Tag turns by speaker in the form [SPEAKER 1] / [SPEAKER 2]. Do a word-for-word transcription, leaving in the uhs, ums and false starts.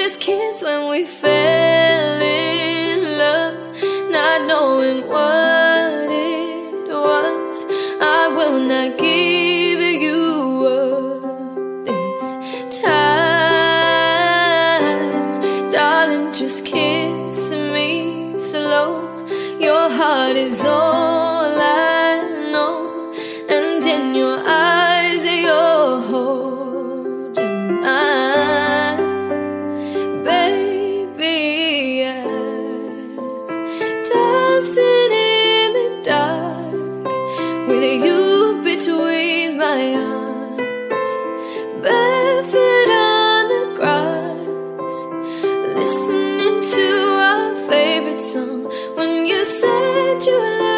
[SPEAKER 1] just kids when we fell in love, not knowing what it was. I will not give you up this time, darling, just kiss me slow. Your heart is all I know, and in your eyes you're holding mine. Baby, I'm dancing in the dark with you between my arms, barefoot on the grass, listening to our favorite song. When you said you loved